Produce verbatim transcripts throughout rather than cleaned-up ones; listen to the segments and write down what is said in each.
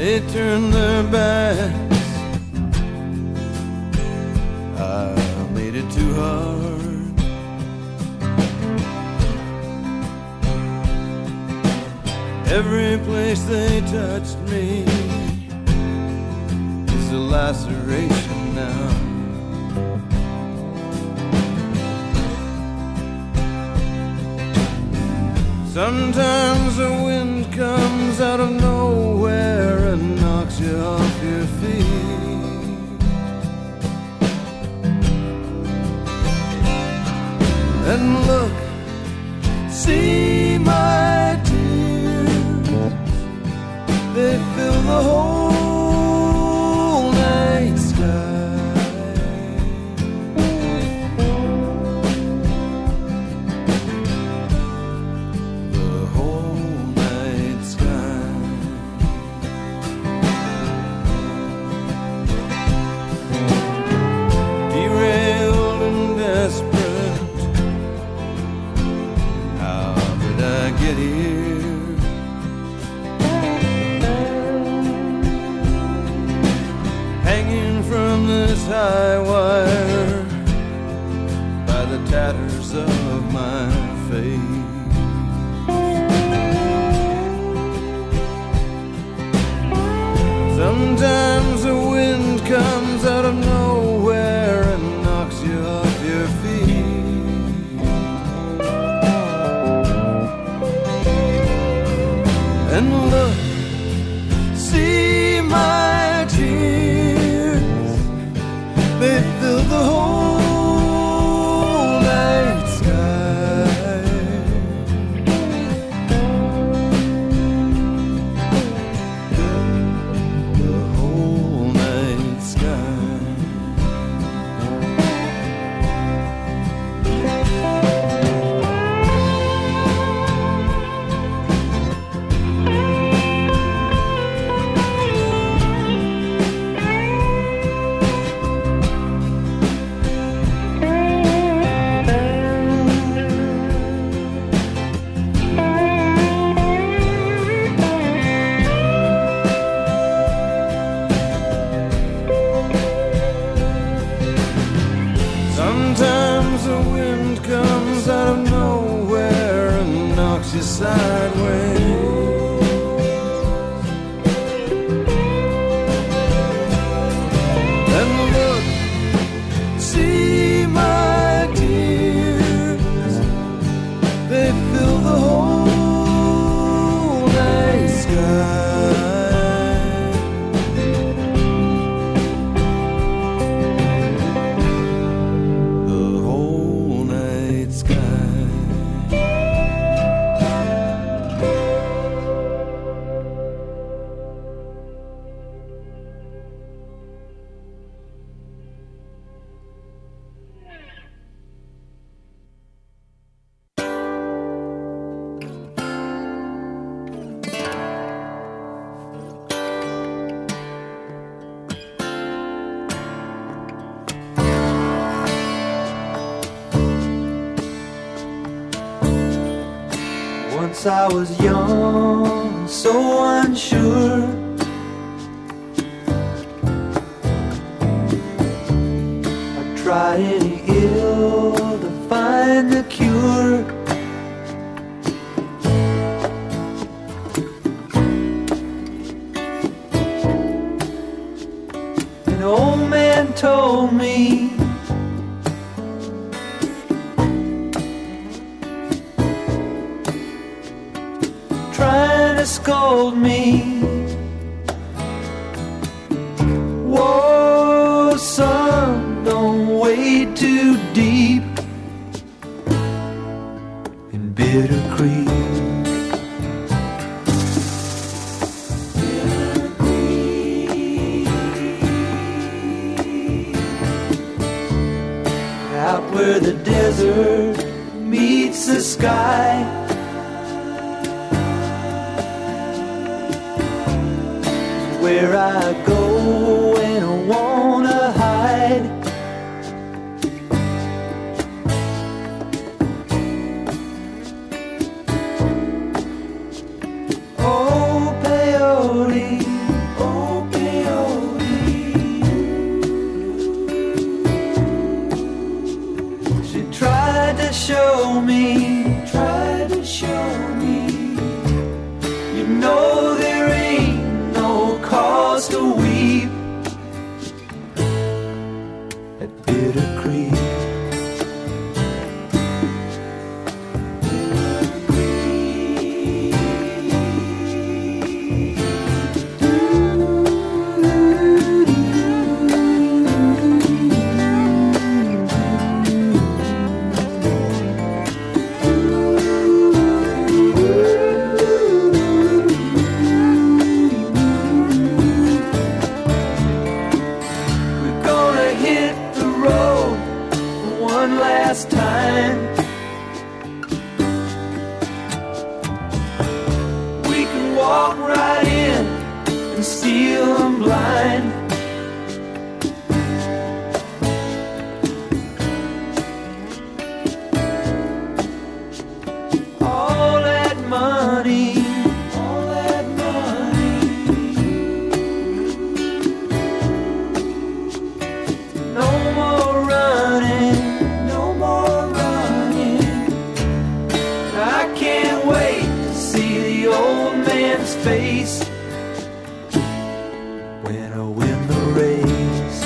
they turned their backs. I made it too hard. Every place they touched me is a laceration now. Sometimes the wind comes out of nowhere and knocks you off your feet. And look, see my tears, they fill the whole night sky. High wire by the tatters of my face. Sometimes the wind comes out of nowhere and knocks you off your feet. And look, see my tears, they fill the whole night sky. The whole night sky. Sometimes the wind comes out of nowhere and knocks you sideways. And look, see my tears, they fill the whole night sky. Once I was young, so unsure. I tried any ill to find the cure. An old man told me trying to scold me. Whoa, son, don't wade too deep in Bitter Creek. Bitter Creek. Out where the desert meets the sky, where I go when I wanna hide. Oh, peyote, She tried to show me, tried to show me, you know there ain't no cause to weep at Bitter Creek. Time we can walk right in and steal them blind. All that money, all that money, no more running. Face when I win the race.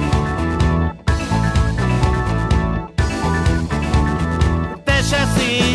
Se szív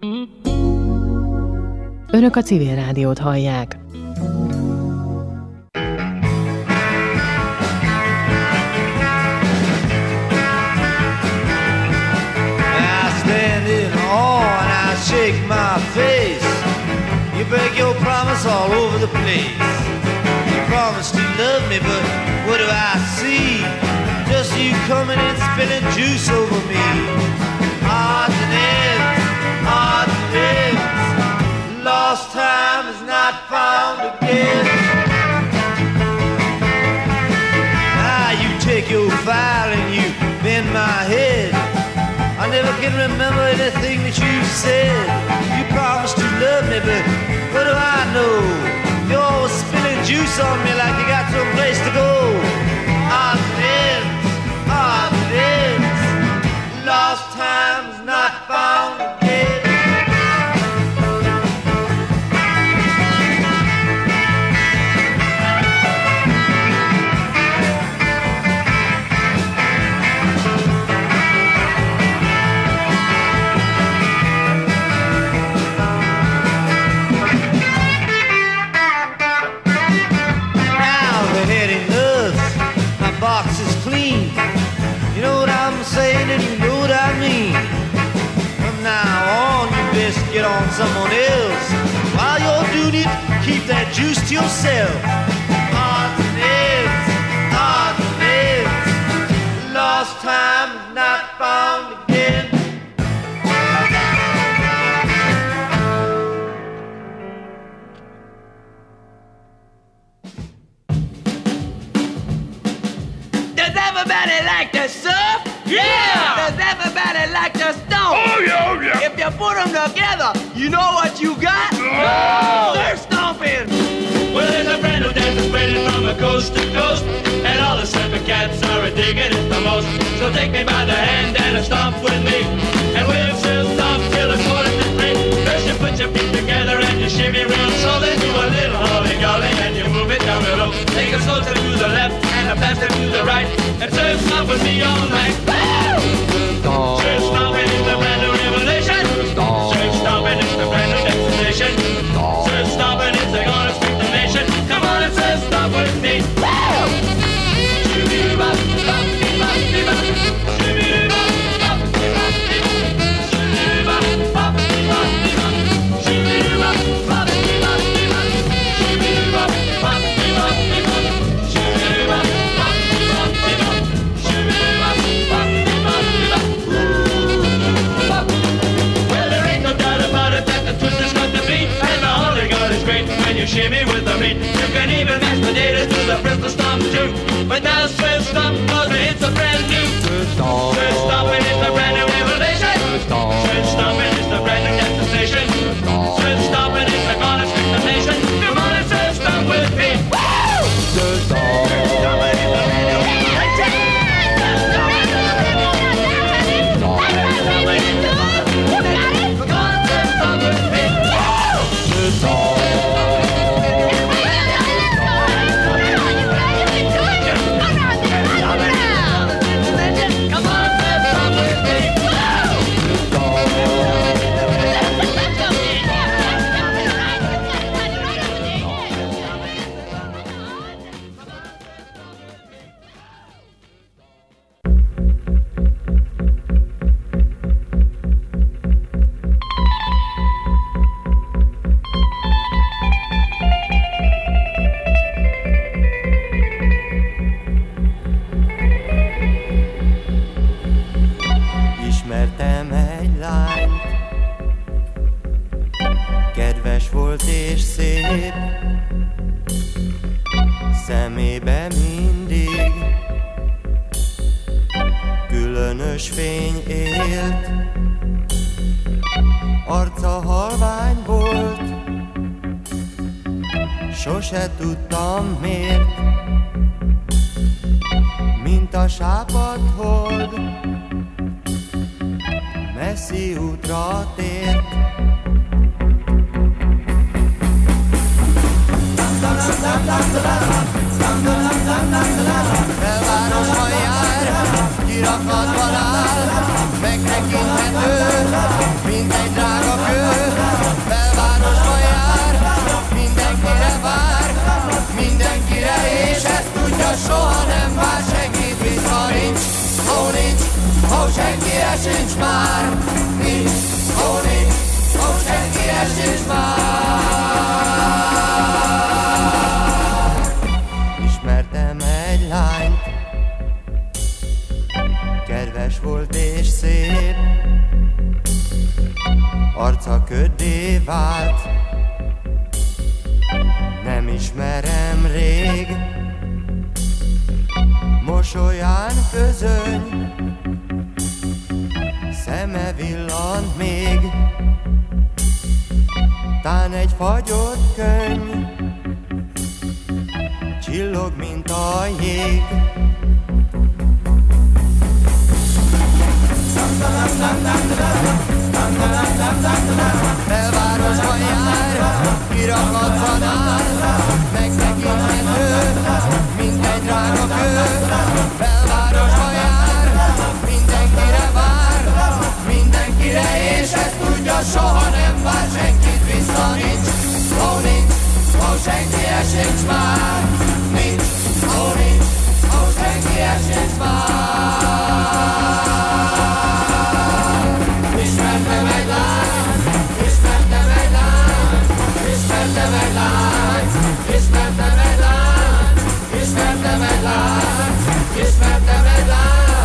Önök a Civil Rádiót hallják. Shake my face. You break your promise all over the place. You promised to love me, but what do I see? Just you coming and spilling juice over me. Odds and ends, odds and ends. Lost time is not found again. Now you take your file and you bend my head. I never can remember anything that you said. You promised to love me, but what do I know? You're always spilling juice on me like you got some place to go. Odds and ends, odds and ends. Lost time is not found again. Box is clean. You know what I'm saying and you know what I mean. From now on you best get on someone else. While you're doing it, keep that juice to yourself. Odds and ends, odds and ends. Lost time is not found again. Everybody like to surf? Yeah! Does everybody like to stomp? Oh, yeah, oh, yeah! If you put them together, you know what you got? Oh! Surf stomping! Well, there's a brand new dance spreading from a coast to coast, and all the surfing cats are digging it the most. So take me by the hand and stomp with me, and we'll surf stomp till the quarter to three. First you put your feet together and you shimmy real slow, then do a little holly-golly and you move it down below. Take a slow to the left and a faster to the right, and surf stomp with me all night. Woo! Surf stomping is the brand new revelation. Surf stomping is the brand new destination. Surf stomping is the gonna speak the nation. Come on and surf stomp with me. Woo! Shoo-bee-bop, bop-bee-bop-bee-bop. Shoo-bee-bop, bop-bee-bop-bee-bop. Shoo-bee-bop, bop-bee-bop-bee-bop. Shoo-bee-bop, bop-bee-bop-bee-bop. Shoo-bee-bop, bop-bee-bop-bee-bop. Shoo-bee-bop, bop-bee-bop-bee-bop. Shoo-bee-bop, bop-bee-bop-bee-bop. Well, there ain't no doubt about it that the twist is got to beat, and the holy god is great when you shimmy with the beat. You can even match the data to the Bristol stomp too. But now Swiss stomp, cause it's a brand new Swiss stomping is the brand new revelation. Swiss stomping is the brand new destination. Swiss stomping is the gonna speak the nation. Come on and Swiss stomp with me. Woo! Swiss stomping is the brand new revelation. Swiss stomping is the brand new destination. Swiss stomping is the gonna speak the nation. Come on and Swiss stomp with me. Woo! Swiss stomping. Ismertem egy lányt, kedves volt és szép, szemébe mindig különös fény élt, arca halvány volt, sose tudtam miért, mint a sápadhold, messzi útra tért. Belvárosban jár, kirakatban áll, megtekinthető, mint egy drága kő. sincs már, nincs, ó nincs, ó senkije sincs már. Ismertem egy lányt, kedves volt és szép, arca köddé vált, nem ismerem rég, mosolyán közöny, szeme villant még, tán egy fagyott könyv, csillog, mint a jég. Belvárosban jár, kirakat tanár, megtekinthető, mint egy drága kő. Belvárosban jár, mindenkire vár, mindenkire, és ezt tudja, soha nem vár senkit vissza, nincs, ó nincs, ó senkije sincs már, nincs, ó nincs, ó senkije sincs már. Ismertem egy lányt, ismertem egy lányt, ismertem egy lányt, ismertem egy lányt, ismertem egy lányt, ismertem egy lányt.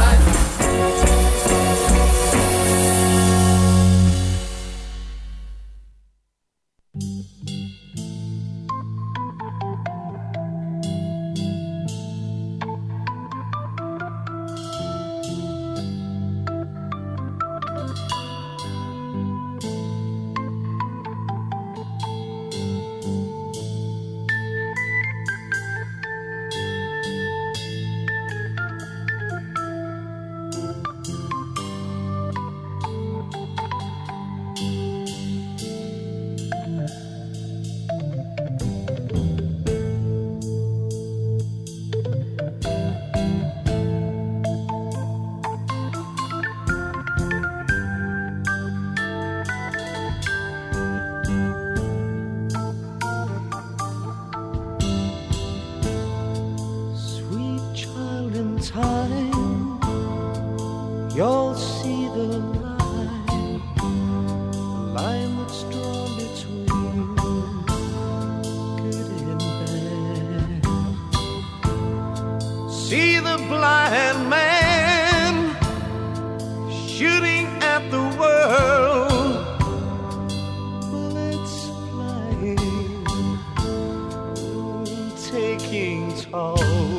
You'll see the line, the line that's drawn between good and bad. See the blind man shooting at the world, bullets flying, taking toll.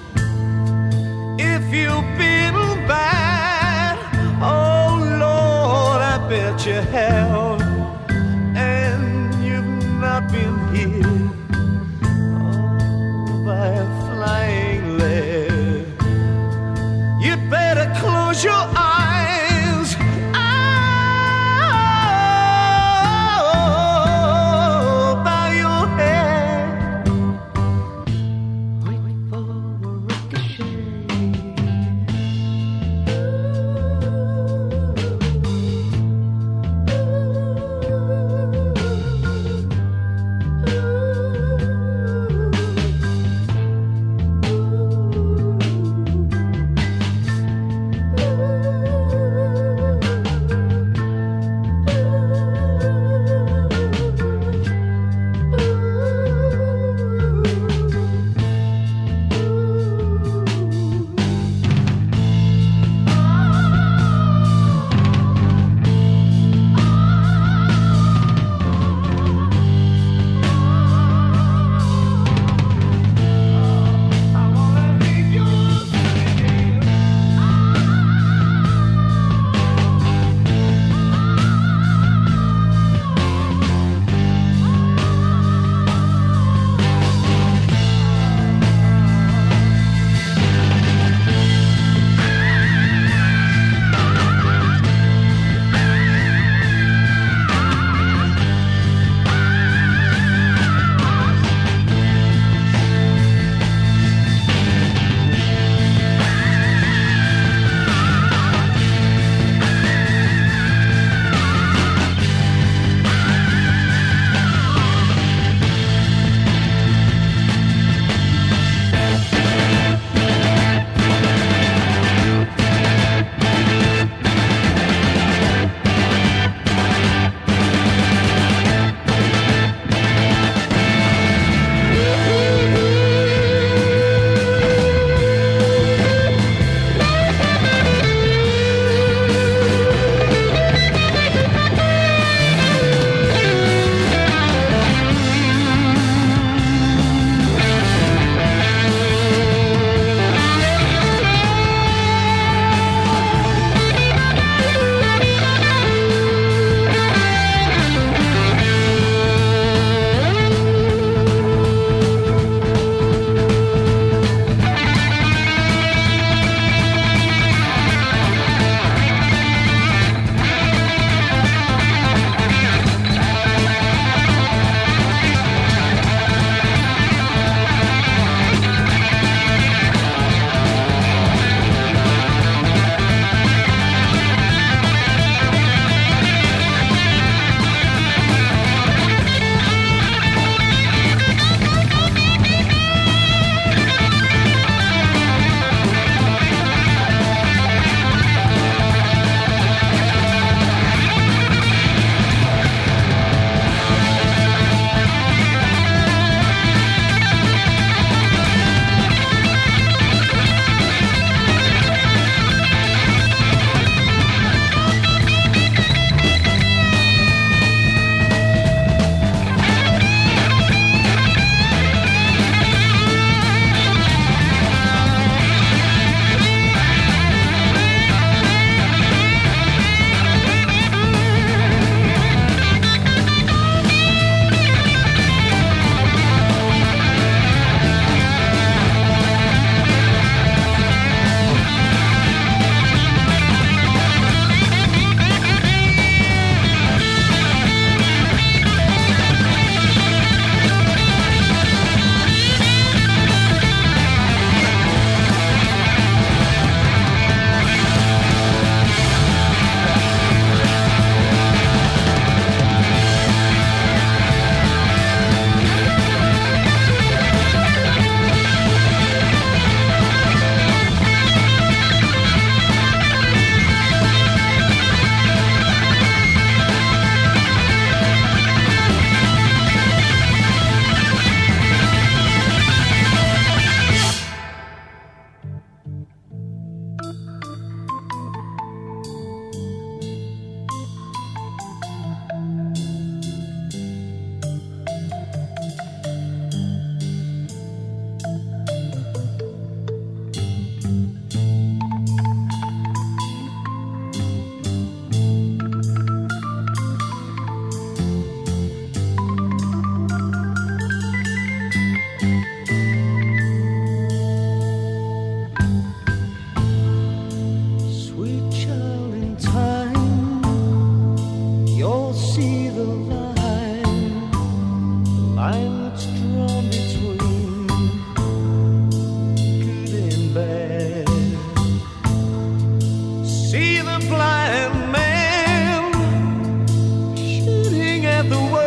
If you've been bad, oh Lord, I bet you have, and you've not been hit oh, by a flying lead. You'd better close your eyes, oh, bow your head. Wait at the world.